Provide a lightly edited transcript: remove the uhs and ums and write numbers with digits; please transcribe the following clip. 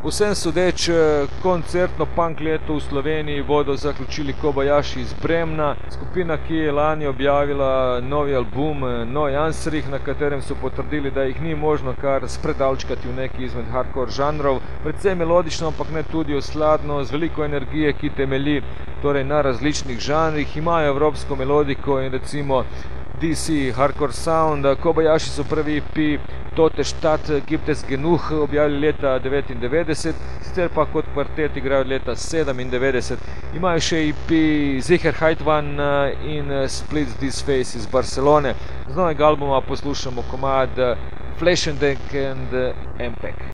Vsem sodeč koncertno punk leto v Sloveniji bodo zaključili Kobayashi iz Bremna, skupina, ki je lani objavila novi album No Answerih, na katerem so potrdili, da jih ni možno kar spredalčkati v neki izmed hardcore žanrov, predvsem melodično, ampak ne tudi osladno, z veliko energije, ki temelji torej na različnih žanrih, imajo evropsko melodiko in recimo DC Hardcore Sound. Kobayashi so prvi EP Tote Stadt gibt es genug objavili leta 1999, sicer pa kot kvartet igrajo leta 1997. Imajo še EP Sicherheit One in Splits This Face iz Barcelone. Z novega albuma poslušamo komad Flesh and Deck and Empek.